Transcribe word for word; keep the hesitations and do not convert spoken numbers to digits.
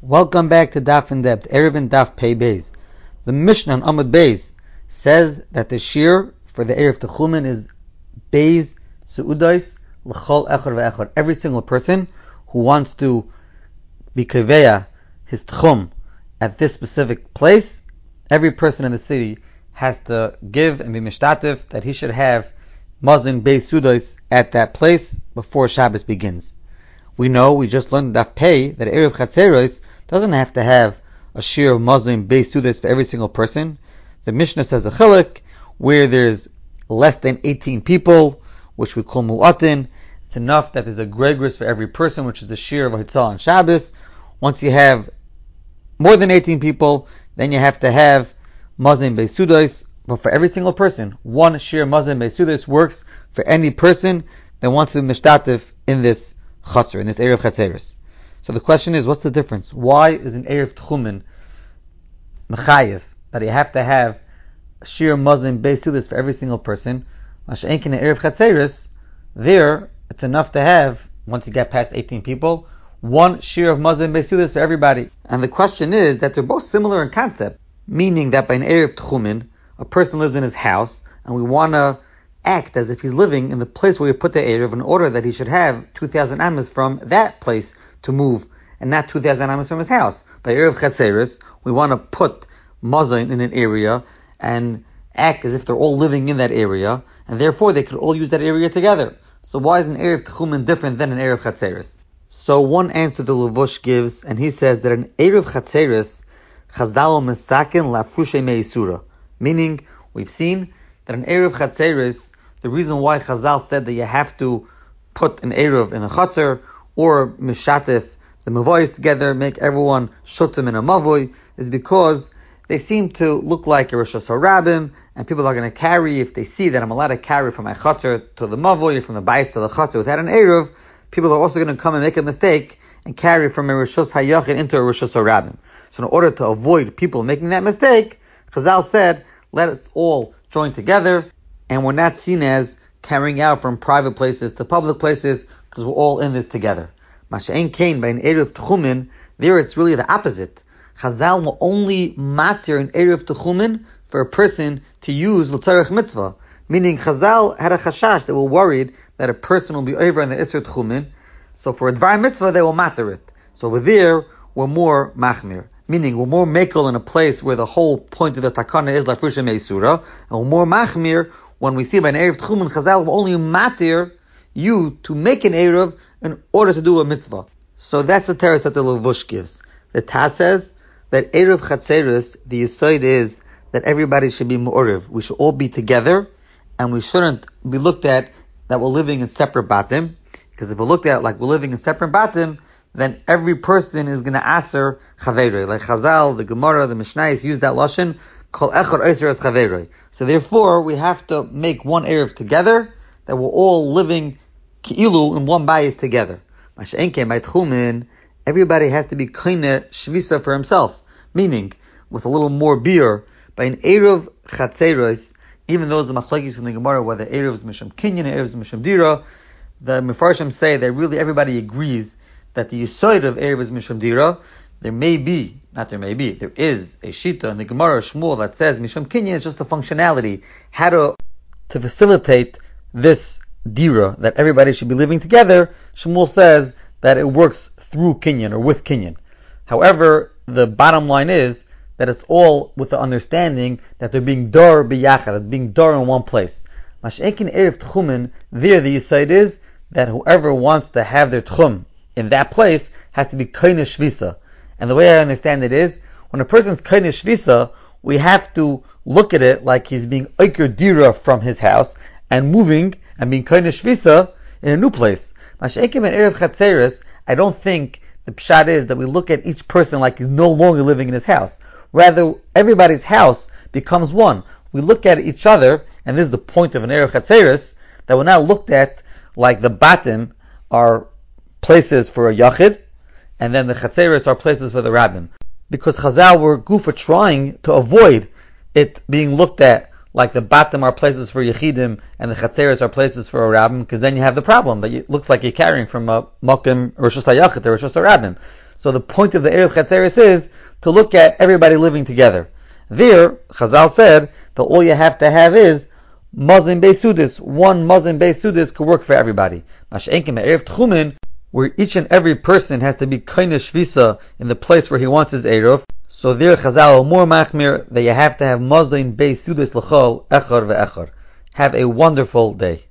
Welcome back to Daf in Depth, Erev and Daf Pei Beis. The Mishnah on Amud Beis says that the shir for the Erev Techumen is Beis Su'udais L'chol Echor Ve'echor. Every single person who wants to be Kaveya his Tchum at this specific place, every person in the city has to give and be mishtatif that he should have Mazin Beis Su'udais at that place before Shabbos begins. We know, we just learned Daf Pei, that Erev Chatzeros doesn't have to have a shir of Muslim based to this for every single person. The Mishnah says a chiluk where there's less than eighteen people, which we call mu'atin. It's enough that there's a gregorus for every person, which is the shir of Hitzal on Shabbos. Once you have more than eighteen people, then you have to have Muslim based sudos. But for every single person, one shir Muslim based sudos works for any person that wants to be mishtatif in this chatzor, in this Erev Chatzeros. So the question is, what's the difference? Why is an Erev Tchumen mechayev that you have to have a shir Muslim based to this for every single person? Masha'enkin in Erev Chatzeros, there it's enough to have, once you get past eighteen people, one shir of Muslim based to this for everybody. And the question is that they're both similar in concept, meaning that by an Erev Tchumen, a person lives in his house, and we want to act as if he's living in the place where we put the Erev in order that he should have two thousand amas from that place to move, and not two thousand amas from his house. By Erev Chatzeros, we want to put Mazon in an area and act as if they're all living in that area, and therefore they could all use that area together. So why is an Erev Techumen different than an Erev Chatzeros? So one answer the Levush gives, and he says that an Erev Chatzeros Chazdalo Mesakin Lafrushe Meisura, meaning we've seen that an Erev Chatzeros, the reason why Chazal said that you have to put an Erev in a Chatzer or Mishatif, the Mavois together, make everyone Shotim in a Mavoy, is because they seem to look like a Rosh Hashanah, and people are going to carry, if they see that I'm allowed to carry from my Chatzer to the Mavoy, or from the Bais to the Chatzer without an Erev, people are also going to come and make a mistake and carry from a Rosh Hayachid into a Rosh Hashanah. So in order to avoid people making that mistake, Chazal said, let us all join together, and we're not seen as carrying out from private places to public places, because we're all in this together. Masha'en Kain, by an Erev Techumen, there it's really the opposite. Chazal will only matir an Erev Techumen for a person to use l'tzarech mitzvah. Meaning Chazal had a chashash, they were worried that a person will be over in the Isser Techumen, so for a Dvar mitzvah they will matir it. So over there, we're more machmir. Meaning, we're more mekel in a place where the whole point of the takana is lafrusha meisura, and we're more machmir when we see by an Erev Techumen, Chazal will only matir you to make an Erev in order to do a mitzvah. So that's the teretz that the Levush gives. The Taz says that Erev Chatzeros, the Yisoid is that everybody should be mu'orev. We should all be together, and we shouldn't be looked at that we're living in separate batim, because if we looked at like we're living in separate batim, then every person is going to aser chaveroi. Like Chazal, the Gemara, the Mishnayos use that lashon, kol echad aser as chaveroi. So therefore, we have to make one Erev together, that we're all living ki'ilu in one bayis together. Masha'enke, by Tchumen, everybody has to be kaina shvisa for himself. Meaning, with a little more beer, by an Erev Chatzeros, even though the machlokes from the Gemara, whether Erev is Misham Kinyan, Erev is Misham Dira, the Mefarshim say that really everybody agrees that the Yisoid of Erev is Misham Dira. There may be, not there may be, there is a Shita in the Gemara Shmuel that says Misham Kinyan is just a functionality, how to, to facilitate this dira, that everybody should be living together. Shmuel says that it works through Kinyan or with Kinyan. However, the bottom line is that it's all with the understanding that they're being dar biyachad, they're being dar in one place. Masha'enkin Erev Tchumen, there the Yisaid is that whoever wants to have their Tchum in that place has to be kaina shvisa. And the way I understand it is, when a person's kaina shvisa, we have to look at it like he's being oiker dira from his house and moving and being kaina shvisa in a new place. Masha'enkim and Erev Chatzeros, I don't think the pshat is that we look at each person like he's no longer living in his house. Rather, everybody's house becomes one. We look at each other, and this is the point of an Erev Chatzeros, that we're not looked at like the batim are places for a yachid, and then the Chatzeros are places for the rabbim. Because Chazal were gufa trying to avoid it being looked at like the batim are places for yechidim and the chatzeros are places for a rabbim, because then you have the problem that it looks like you're carrying from a mokim Rosh Hashanah to Rosh Hashanah. So the point of the Erev Chatzeres is to look at everybody living together. There, Chazal said that all you have to have is Mazin Beis Sudis. One Mazin Beis Sudis could work for everybody. Mash'enkim Erev Tchumen, where each and every person has to be Kaina Shvisa in the place where he wants his Erev. So there Chazal more machmir that you have to have Mazin Beis Sudis l'chol echar ve'echar. Have a wonderful day.